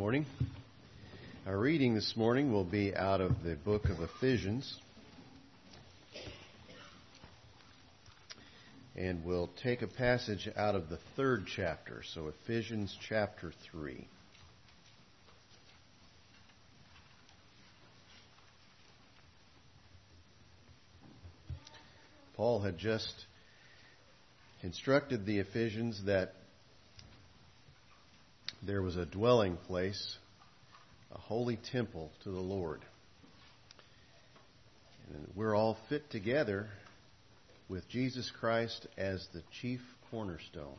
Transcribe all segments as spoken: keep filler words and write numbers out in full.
morning. Our reading this morning will be out of the book of Ephesians. And we'll take a passage out of the third chapter, so Ephesians chapter three. Paul had just instructed the Ephesians that there was a dwelling place, a holy temple to the Lord. And we're all fit together with Jesus Christ as the chief cornerstone,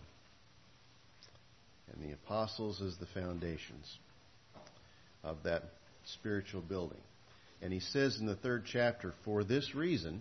and the apostles as the foundations of that spiritual building. And he says in the third chapter, "For this reason,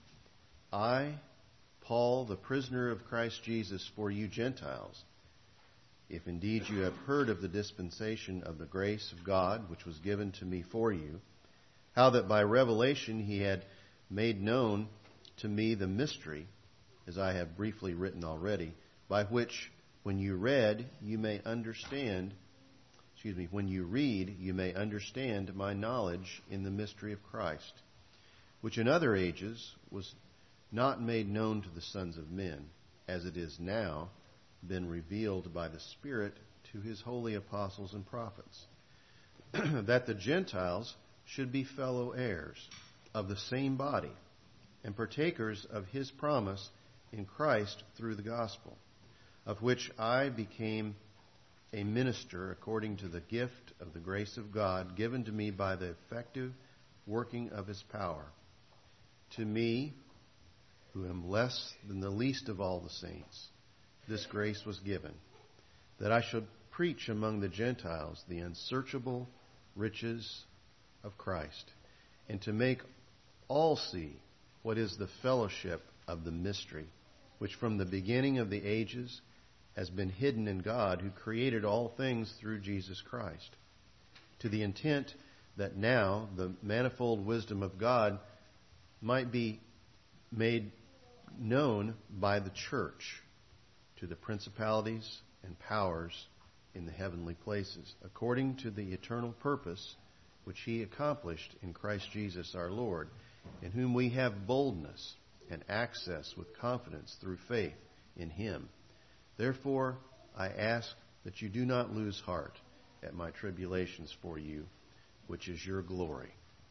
I, Paul, the prisoner of Christ Jesus, for you Gentiles, if indeed you have heard of the dispensation of the grace of God, which was given to me for you, how that by revelation he had made known to me the mystery, as I have briefly written already, by which when you read, you may understand, excuse me, when you read, you may understand my knowledge in the mystery of Christ, which in other ages was not made known to the sons of men, as it is now been revealed by the Spirit to his holy apostles and prophets, that the Gentiles should be fellow heirs of the same body, and partakers of his promise in Christ through the gospel, of which I became a minister according to the gift of the grace of God given to me by the effective working of his power. To me, who am less than the least of all the saints, this grace was given, that I should preach among the Gentiles the unsearchable riches of Christ, and to make all see what is the fellowship of the mystery, which from the beginning of the ages has been hidden in God, who created all things through Jesus Christ, to the intent that now the manifold wisdom of God might be made known by the church to the principalities and powers in the heavenly places, according to the eternal purpose which he accomplished in Christ Jesus our Lord, in whom we have boldness and access with confidence through faith in him. Therefore, I ask that you do not lose heart at my tribulations for you, which is your glory."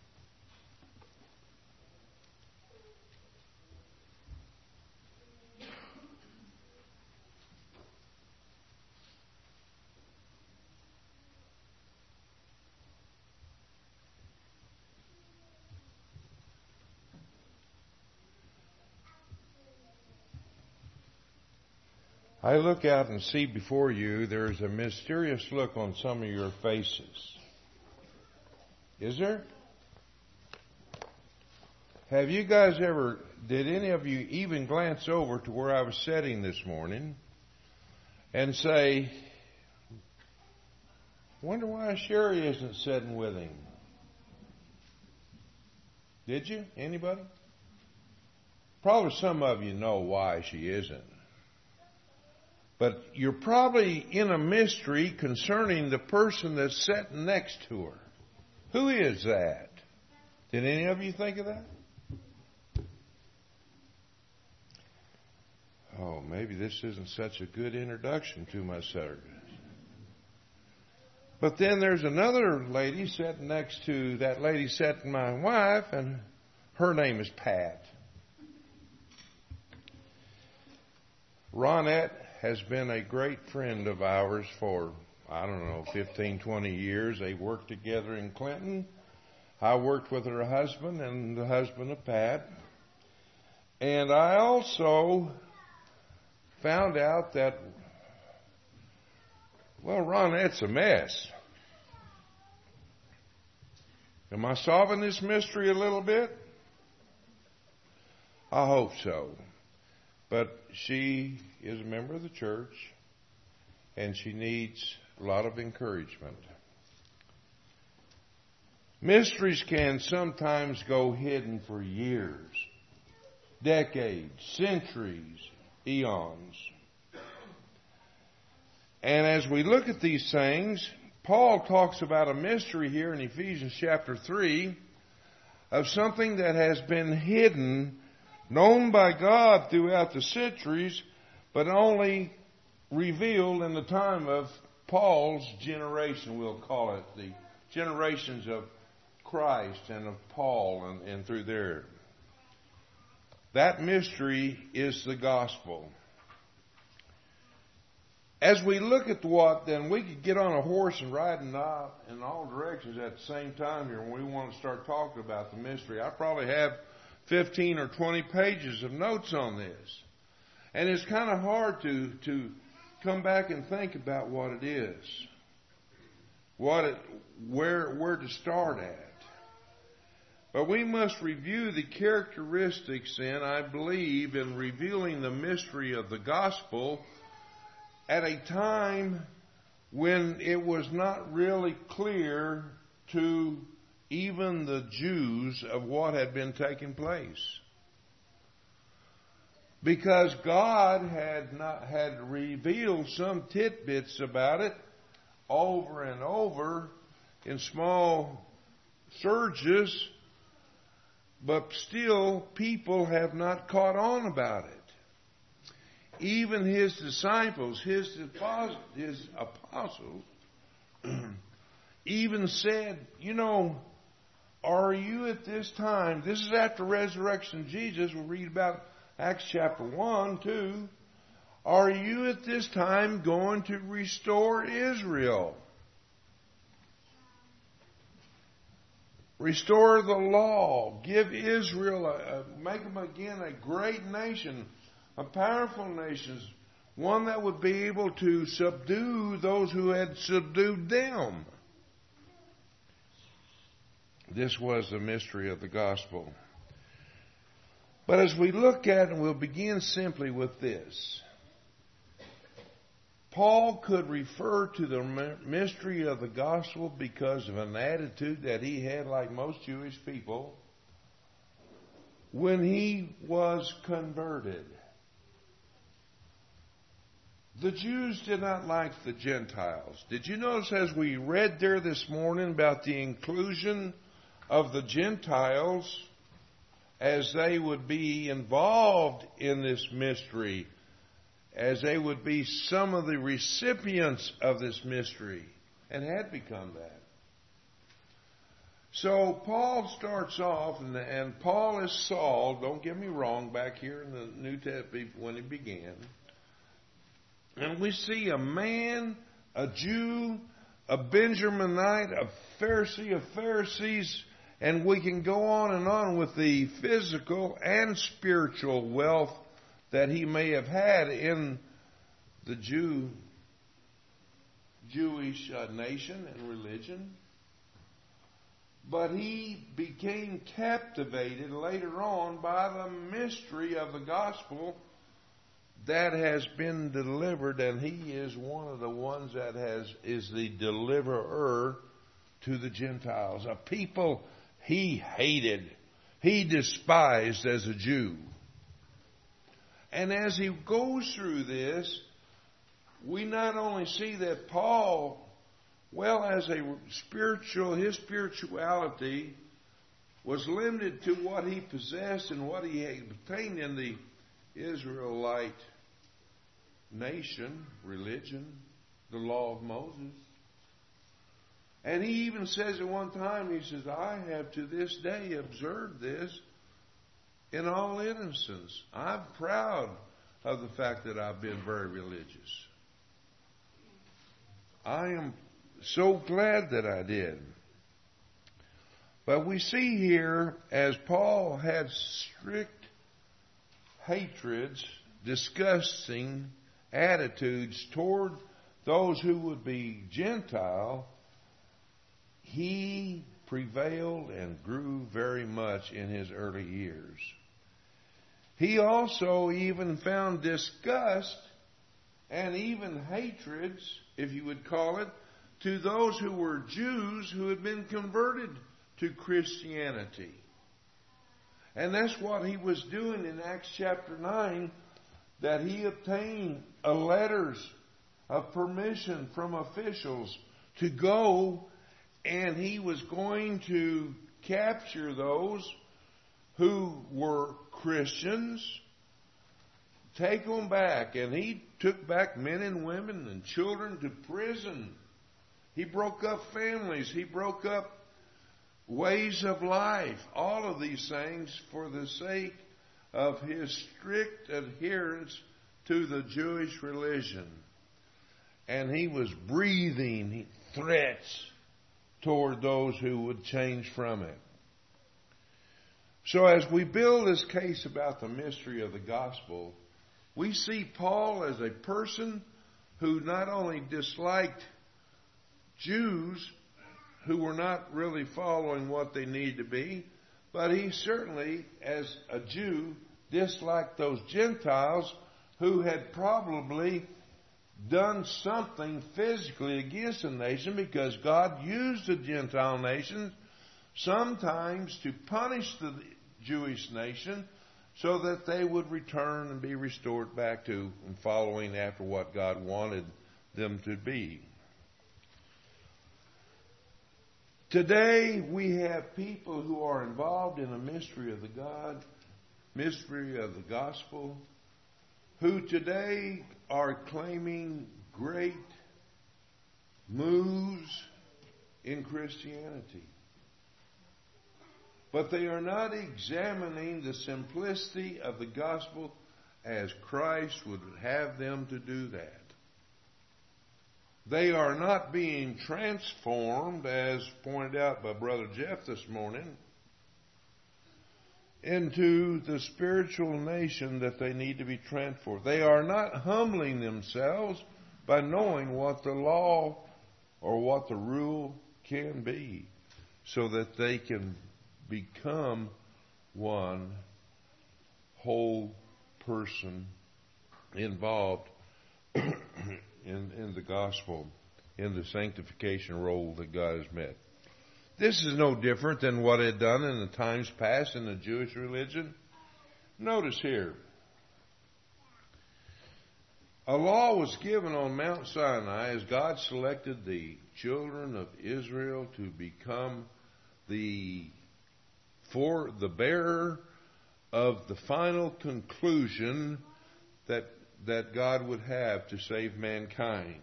I look out and see before you there's a mysterious look on some of your faces. Is there? Have you guys ever, did any of you even glance over to where I was sitting this morning and say, wonder why Sherry isn't sitting with him? Did you? Anybody? Probably some of you know why she isn't. But you're probably in a mystery concerning the person that's sitting next to her. Who is that? Did any of you think of that? Oh, maybe this isn't such a good introduction to my service. But then there's another lady sitting next to that lady sitting my wife, and her name is Pat. Ronette has been a great friend of ours for, I don't know, fifteen, twenty years. They worked together in Clinton. I worked with her husband and the husband of Pat. And I also found out that, well, Ronette's a mess. Am I solving this mystery a little bit? I hope so. But she is a member of the church, and she needs a lot of encouragement. Mysteries can sometimes go hidden for years, decades, centuries, eons. And as we look at these things, Paul talks about a mystery here in Ephesians chapter three of something that has been hidden, known by God throughout the centuries, but only revealed in the time of Paul's generation, we'll call it, the generations of Christ and of Paul and, and through there. That mystery is the gospel. As we look at what, then we could get on a horse and ride in all directions at the same time here when we want to start talking about the mystery. I probably have fifteen or twenty pages of notes on this. And it's kind of hard to, to come back and think about what it is. What it, where, where to start at. But we must review the characteristics then, I believe, in revealing the mystery of the gospel at a time when it was not really clear to even the Jews of what had been taking place. Because God had not had revealed some tidbits about it over and over in small surges, but still people have not caught on about it. Even his disciples, his, his apostles, even said, you know, are you at this time, this is after resurrection of Jesus, we'll read about Acts chapter one, two, are you at this time going to restore Israel? Restore the law, give Israel, a, a, make them again a great nation, a powerful nation, one that would be able to subdue those who had subdued them. This was the mystery of the gospel. But as we look at it, and we'll begin simply with this. Paul could refer to the mystery of the gospel because of an attitude that he had, like most Jewish people, when he was converted. The Jews did not like the Gentiles. Did you notice as we read there this morning about the inclusion of the Gentiles as they would be involved in this mystery, as they would be some of the recipients of this mystery, and had become that. So Paul starts off, and, and Paul is Saul, don't get me wrong, back here in the New Testament when he began. And we see a man, a Jew, a Benjaminite, a Pharisee of Pharisees, and we can go on and on with the physical and spiritual wealth that he may have had in the Jew, Jewish uh, nation and religion. But he became captivated later on by the mystery of the gospel that has been delivered, and he is one of the ones that has is the deliverer to the Gentiles, a people he hated, he despised as a Jew. And as he goes through this, we not only see that Paul, well, as a spiritual, his spirituality was limited to what he possessed and what he had obtained in the Israelite nation, religion, the law of Moses. And he even says at one time, he says, I have to this day observed this in all innocence. I'm proud of the fact that I've been very religious. I am so glad that I did. But we see here, as Paul had strict hatreds, disgusting attitudes toward those who would be Gentile, he prevailed and grew very much in his early years. He also even found disgust and even hatreds, if you would call it, to those who were Jews who had been converted to Christianity. And that's what he was doing in Acts chapter nine, that he obtained a letters of permission from officials to go, and he was going to capture those who were Christians, take them back. And he took back men and women and children to prison. He broke up families. He broke up ways of life. All of these things for the sake of his strict adherence to the Jewish religion. And he was breathing threats toward those who would change from it. So as we build this case about the mystery of the gospel, we see Paul as a person who not only disliked Jews who were not really following what they need to be, but he certainly, as a Jew, disliked those Gentiles who had probably done something physically against the nation, because God used the Gentile nations sometimes to punish the Jewish nation so that they would return and be restored back to and following after what God wanted them to be. Today we have people who are involved in the mystery of the God, mystery of the gospel, who today are claiming great moves in Christianity. But they are not examining the simplicity of the gospel as Christ would have them to do that. They are not being transformed, as pointed out by Brother Jeff this morning, into the spiritual nation that they need to be transformed. They are not humbling themselves by knowing what the law or what the rule can be, so that they can become one whole person involved in, in the gospel, in the sanctification role that God has met. This is no different than what it had done in the times past in the Jewish religion. Notice here, a law was given on Mount Sinai as God selected the children of Israel to become the for the bearer of the final conclusion that that God would have to save mankind.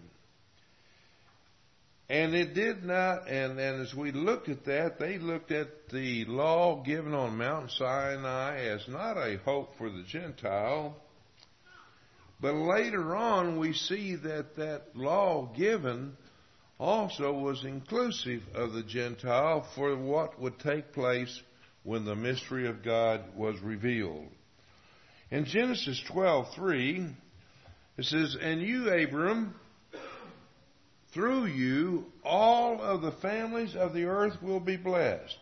And it did not, and, and as we looked at that, they looked at the law given on Mount Sinai as not a hope for the Gentile. But later on, we see that that law given also was inclusive of the Gentile for what would take place when the mystery of God was revealed. In Genesis twelve three, it says, "And you, Abram, through you, all of the families of the earth will be blessed."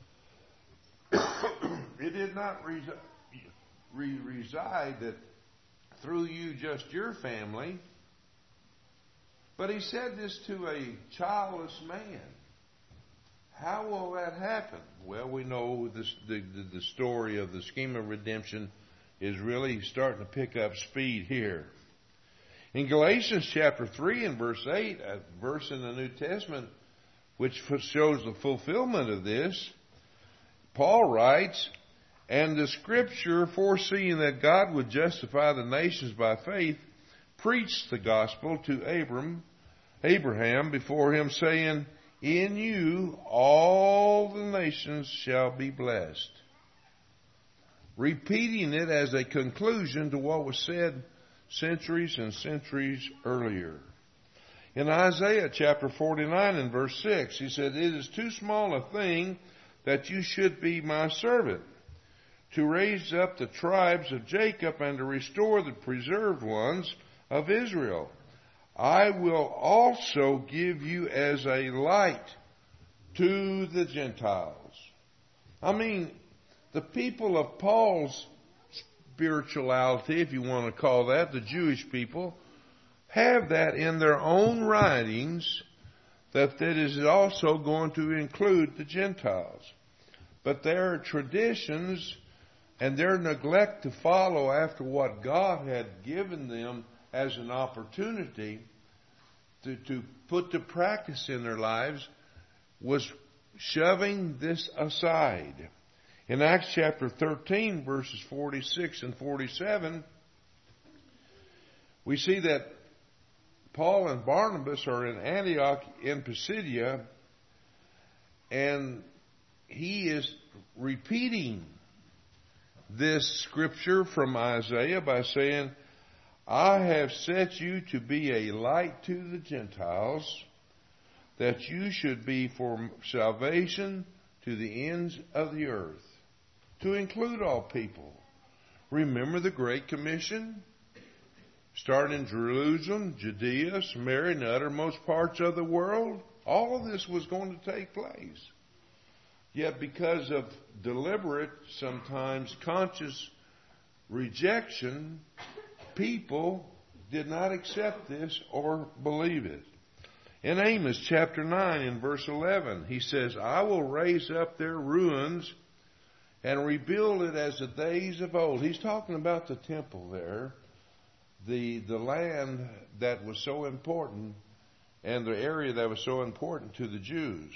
It did not resi- re- reside that through you, just your family, but he said this to a childless man. How will that happen? Well, we know this, the, the, the story of the scheme of redemption is really starting to pick up speed here. In Galatians chapter three and verse eight, a verse in the New Testament which shows the fulfillment of this, Paul writes, "And the Scripture, foreseeing that God would justify the nations by faith, preached the gospel to Abram, Abraham before him, saying, In you all the nations shall be blessed." Repeating it as a conclusion to what was said centuries and centuries earlier. In Isaiah chapter forty-nine and verse six, he said, "It is too small a thing that you should be my servant, to raise up the tribes of Jacob and to restore the preserved ones of Israel. I will also give you as a light to the Gentiles." I mean, the people of Paul's spirituality, if you want to call that, the Jewish people, have that in their own writings, that that is also going to include the Gentiles. But their traditions and their neglect to follow after what God had given them as an opportunity to, to put to practice in their lives was shoving this aside. In Acts chapter thirteen, verses forty-six and forty-seven, we see that Paul and Barnabas are in Antioch in Pisidia, and he is repeating this scripture from Isaiah by saying, I have set you to be a light to the Gentiles, that you should be for salvation to the ends of the earth, to include all people. Remember the Great Commission? Starting in Jerusalem, Judea, Samaria, and the uttermost parts of the world. All of this was going to take place. Yet because of deliberate, sometimes conscious rejection, people did not accept this or believe it. In Amos chapter nine, in verse eleven, he says, I will raise up their ruins and rebuild it as the days of old. He's talking about the temple there, the, the land that was so important and the area that was so important to the Jews.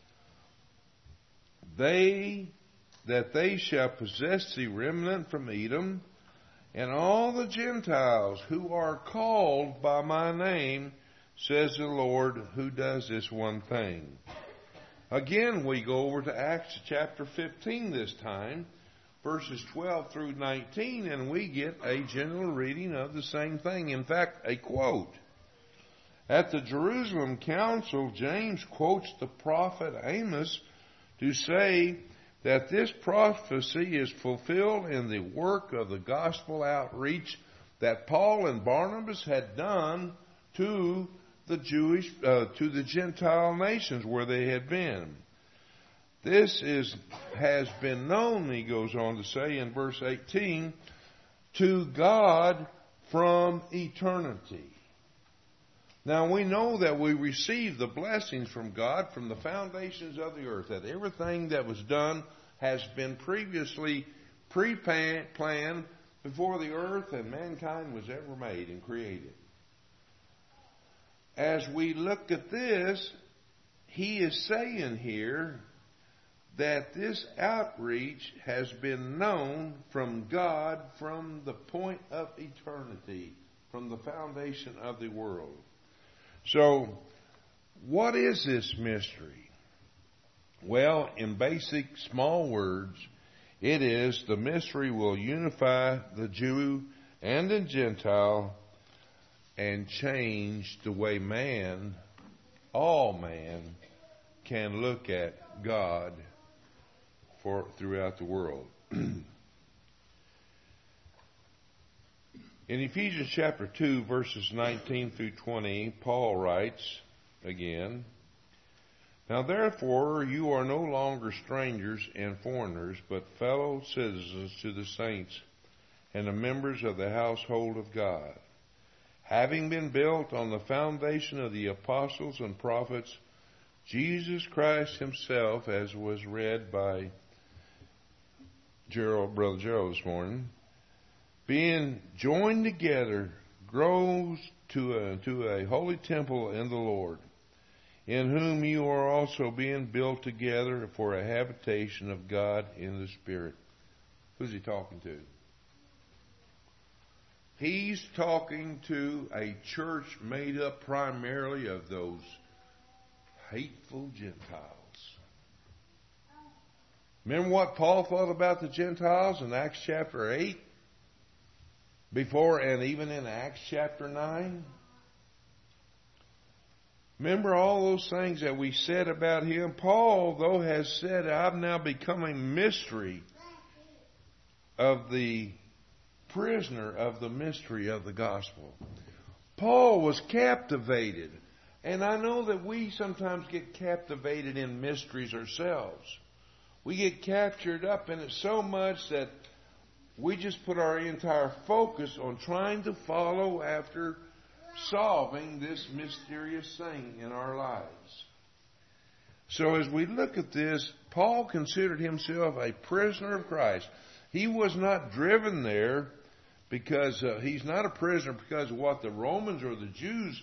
They, that they shall possess the remnant from Edom, and all the Gentiles who are called by my name, says the Lord, who does this one thing. Again, we go over to Acts chapter fifteen this time, verses twelve through nineteen, and we get a general reading of the same thing. In fact, a quote. At the Jerusalem Council, James quotes the prophet Amos to say that this prophecy is fulfilled in the work of the gospel outreach that Paul and Barnabas had done to the Jewish, uh, to the Gentile nations where they had been. This is has been known, he goes on to say in verse eighteen, to God from eternity. Now we know that we receive the blessings from God from the foundations of the earth, that everything that was done has been previously pre-planned before the earth and mankind was ever made and created. As we look at this, he is saying here that this outreach has been known from God from the point of eternity, from the foundation of the world. So, what is this mystery? Well, in basic small words, it is the mystery will unify the Jew and the Gentile and change the way man, all man, can look at God for throughout the world. In Ephesians chapter two, verses nineteen through twenty, Paul writes again, now therefore you are no longer strangers and foreigners, but fellow citizens to the saints and the members of the household of God, having been built on the foundation of the apostles and prophets, Jesus Christ himself, as was read by Gerald, Brother Gerald this morning, being joined together, grows to a, to a holy temple in the Lord, in whom you are also being built together for a habitation of God in the Spirit. Who's he talking to? He's talking to a church made up primarily of those hateful Gentiles. Remember what Paul thought about the Gentiles in Acts chapter eight? Before and even in Acts chapter nine? Remember all those things that we said about him? Paul, though, has said, I've now become a mystery of the prisoner of the mystery of the gospel. Paul was captivated. And I know that we sometimes get captivated in mysteries ourselves. We get captured up in it so much that we just put our entire focus on trying to follow after solving this mysterious thing in our lives. So as we look at this, Paul considered himself a prisoner of Christ. He was not driven there because uh, he's not a prisoner because of what the Romans or the Jews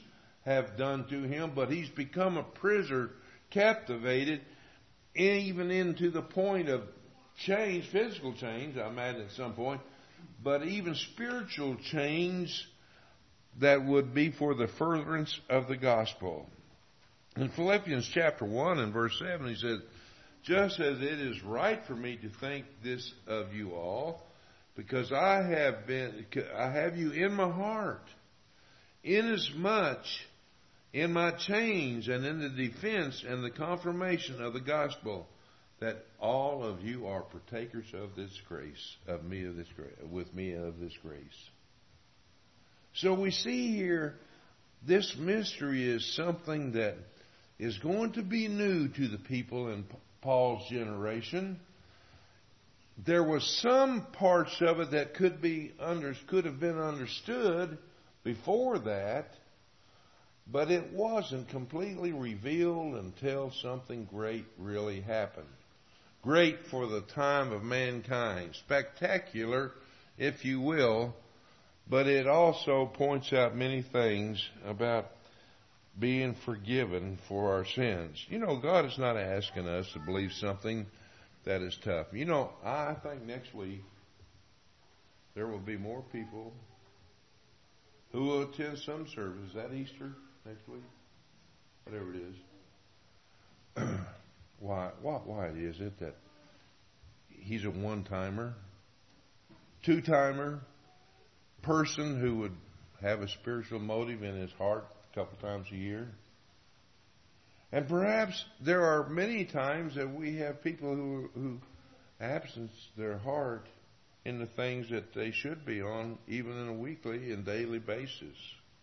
have done to him, but he's become a prisoner, captivated, even into the point of change, physical change, I imagine at some point, but even spiritual change that would be for the furtherance of the gospel. In Philippians chapter one and verse seven, he says, just as it is right for me to think this of you all, because I have been, I have you in my heart, inasmuch in my chains and in the defense and the confirmation of the gospel, that all of you are partakers of this grace, of me of this grace, with me of this grace. So we see here, this mystery is something that is going to be new to the people in Paul's generation. There was some parts of it that could be under, could have been understood before that, but it wasn't completely revealed until something great really happened. Great for the time of mankind. Spectacular, if you will, but it also points out many things about being forgiven for our sins. You know, God is not asking us to believe something that is tough. You know, I think next week there will be more people who will attend some service. Is that Easter next week? Whatever it is. why, why, why is it that he's a one-timer, two-timer, person who would have a spiritual motive in his heart a couple times a year? And perhaps there are many times that we have people who, who absence their heart in the things that they should be on, even on a weekly and daily basis.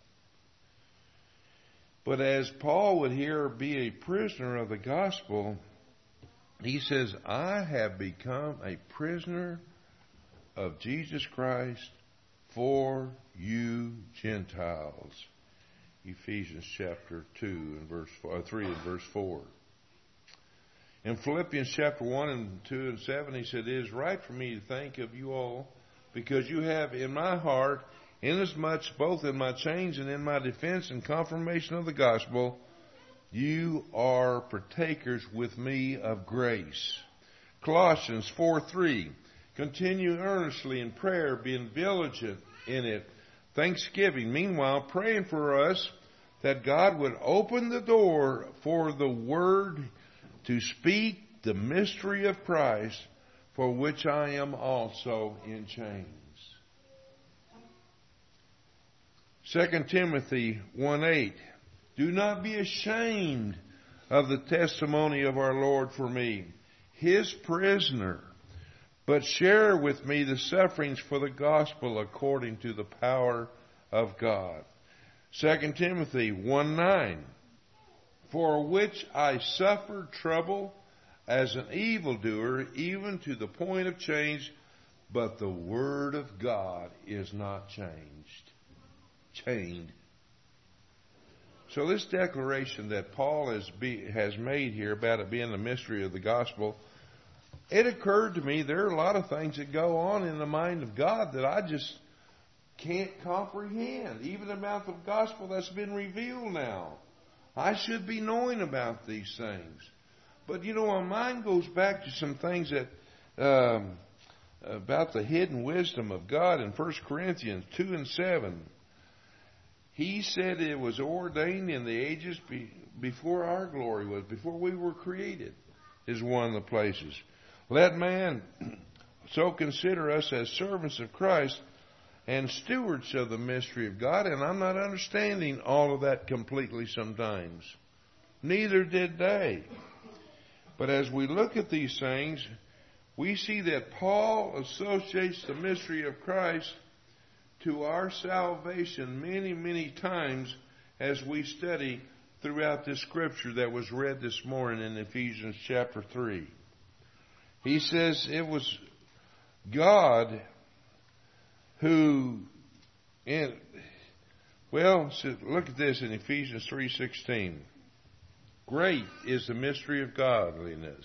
But as Paul would here be a prisoner of the gospel, he says, I have become a prisoner of Jesus Christ for you Gentiles. Ephesians chapter two and verse four, three and verse four. In Philippians chapter one and two and seven, he said, it is right for me to think of you all, because you have in my heart, inasmuch both in my chains and in my defense and confirmation of the gospel, you are partakers with me of grace. Colossians four three, continue earnestly in prayer, being diligent in it, thanksgiving. Meanwhile, praying for us that God would open the door for the word to speak the mystery of Christ, for which I am also in chains. Second Timothy one eight, do not be ashamed of the testimony of our Lord for me, his prisoner, but share with me the sufferings for the gospel according to the power of God. Second Timothy one nine, for which I suffer trouble as an evildoer, even to the point of change, but the word of God is not changed. Chained. So this declaration that Paul has, be, has made here about it being the mystery of the gospel, it occurred to me there are a lot of things that go on in the mind of God that I just can't comprehend, even about the gospel that's been revealed now. I should be knowing about these things. But, you know, my mind goes back to some things that um, about the hidden wisdom of God in First Corinthians two and seven. He said it was ordained in the ages be, before our glory was, before we were created, is one of the places. Let man so consider us as servants of Christ and stewards of the mystery of God. And I'm not understanding all of that completely sometimes. Neither did they. But as we look at these things, we see that Paul associates the mystery of Christ to our salvation many, many times as we study throughout this scripture that was read this morning in Ephesians chapter three. He says it was God who, in, well, look at this in Ephesians three sixteen. Great is the mystery of godliness.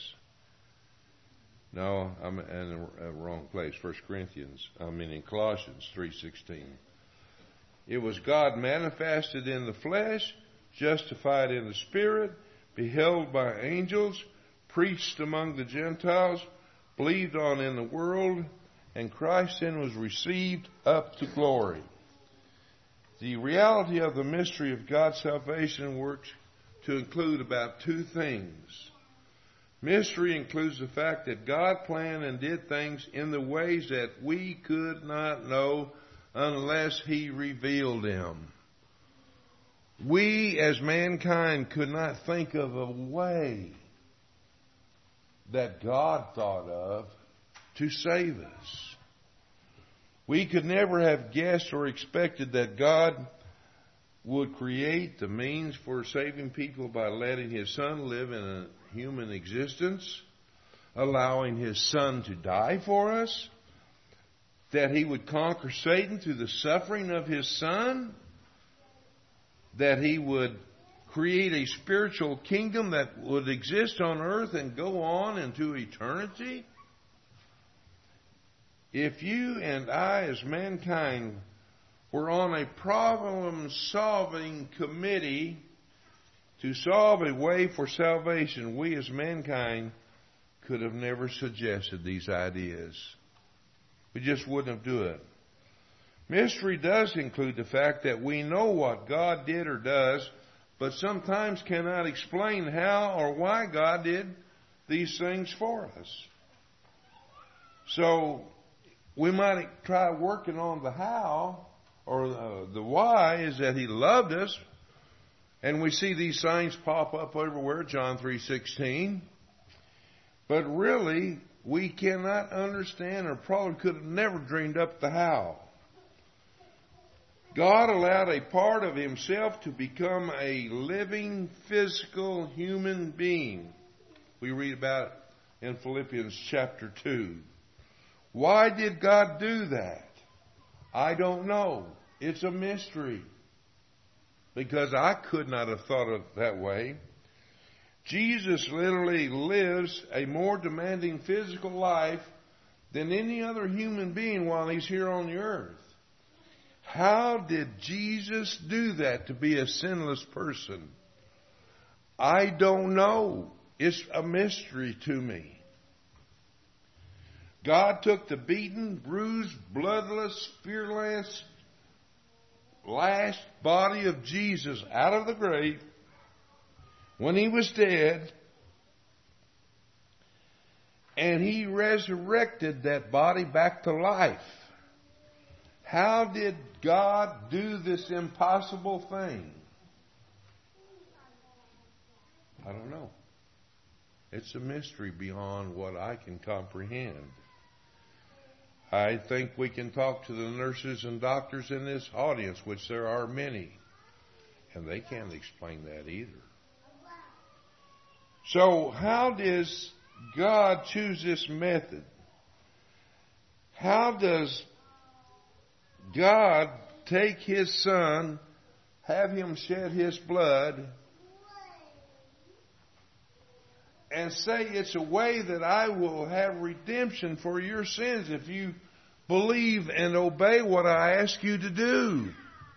No, I'm in the wrong place. First Corinthians, I mean in Colossians three sixteen. It was God manifested in the flesh, justified in the Spirit, beheld by angels, preached among the Gentiles, believed on in the world, and Christ then was received up to glory. The reality of the mystery of God's salvation works to include about two things. Mystery includes the fact that God planned and did things in the ways that we could not know unless He revealed them. We as mankind could not think of a way that God thought of to save us. We could never have guessed or expected that God would create the means for saving people by letting His Son live in a human existence, allowing His Son to die for us, that He would conquer Satan through the suffering of His Son, that He would create a spiritual kingdom that would exist on earth and go on into eternity. If you and I as mankind were on a problem-solving committee to solve a way for salvation, we as mankind could have never suggested these ideas. We just wouldn't do it. Mystery does include the fact that we know what God did or does, but sometimes cannot explain how or why God did these things for us. So we might try working on the how, or uh, the why is that He loved us, and we see these signs pop up everywhere, John three sixteen. But really, we cannot understand, or probably could have never dreamed up the how. God allowed a part of Himself to become a living, physical human being. We read about it in Philippians chapter two. Why did God do that? I don't know. It's a mystery. Because I could not have thought of it that way. Jesus literally lives a more demanding physical life than any other human being while He's here on the earth. How did Jesus do that to be a sinless person? I don't know. It's a mystery to me. God took the beaten, bruised, bloodless, fearless, lashed body of Jesus out of the grave when He was dead, and He resurrected that body back to life. How did God do this impossible thing? I don't know. It's a mystery beyond what I can comprehend. I think we can talk to the nurses and doctors in this audience, which there are many, and they can't explain that either. So how does God choose this method? How does God take His Son, have Him shed His blood, and say it's a way that I will have redemption for your sins if you believe and obey what I ask you to do?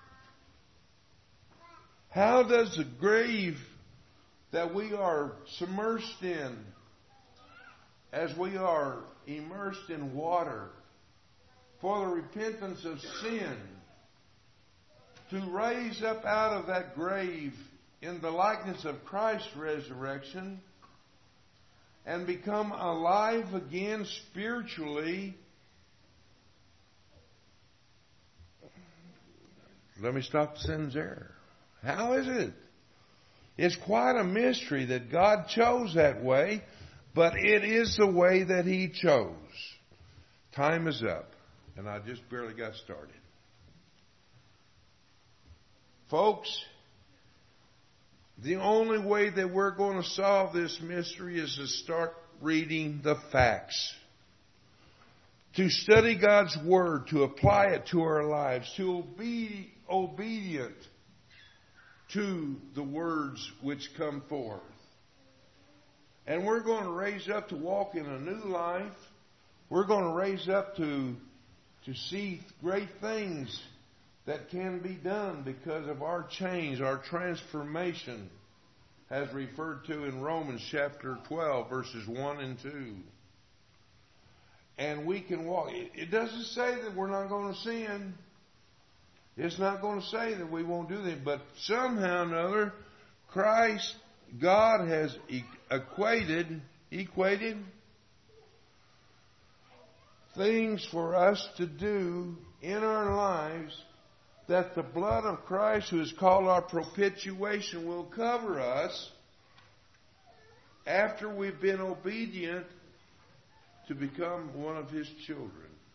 How does the grave that we are submersed in, as we are immersed in water, for the repentance of sin, to raise up out of that grave in the likeness of Christ's resurrection and become alive again spiritually. Let me stop the sentence there. How is it? It's quite a mystery that God chose that way, but it is the way that He chose. Time is up, and I just barely got started. Folks, the only way that we're going to solve this mystery is to start reading the facts. To study God's Word, to apply it to our lives, to be obedient to the words which come forth. And we're going to raise up to walk in a new life. We're going to raise up to, to see great things that can be done because of our change, our transformation, as referred to in Romans chapter twelve, verses one and two. And we can walk. It doesn't say that we're not going to sin. It's not going to say that we won't do that. But somehow or another, Christ, God has equated, equated things for us to do in our lives that the blood of Christ, who is called our propitiation, will cover us after we've been obedient to become one of His children.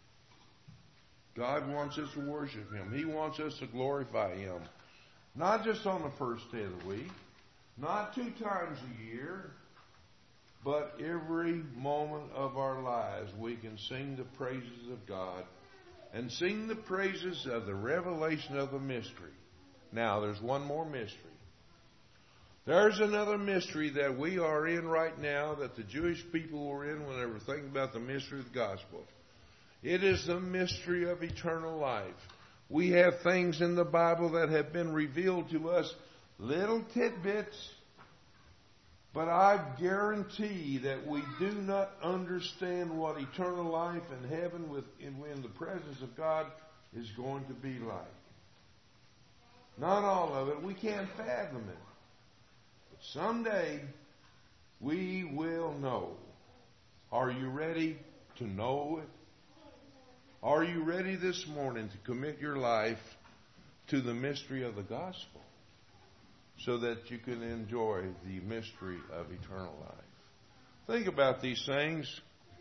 God wants us to worship Him. He wants us to glorify Him. Not just on the first day of the week, not two times a year, but every moment of our lives we can sing the praises of God and sing the praises of the revelation of the mystery. Now, there's one more mystery. There's another mystery that we are in right now that the Jewish people were in when they were thinking about the mystery of the gospel. It is the mystery of eternal life. We have things in the Bible that have been revealed to us, little tidbits, but I guarantee that we do not understand what eternal life in heaven with, in, in the presence of God is going to be like. Not all of it. We can't fathom it. But someday we will know. Are you ready to know it? Are you ready this morning to commit your life to the mystery of the gospel so that you can enjoy the mystery of eternal life? Think about these things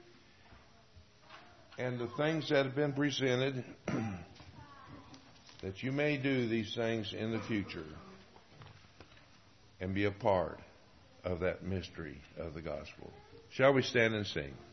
and the things that have been presented that you may do these things in the future and be a part of that mystery of the gospel. Shall we stand and sing?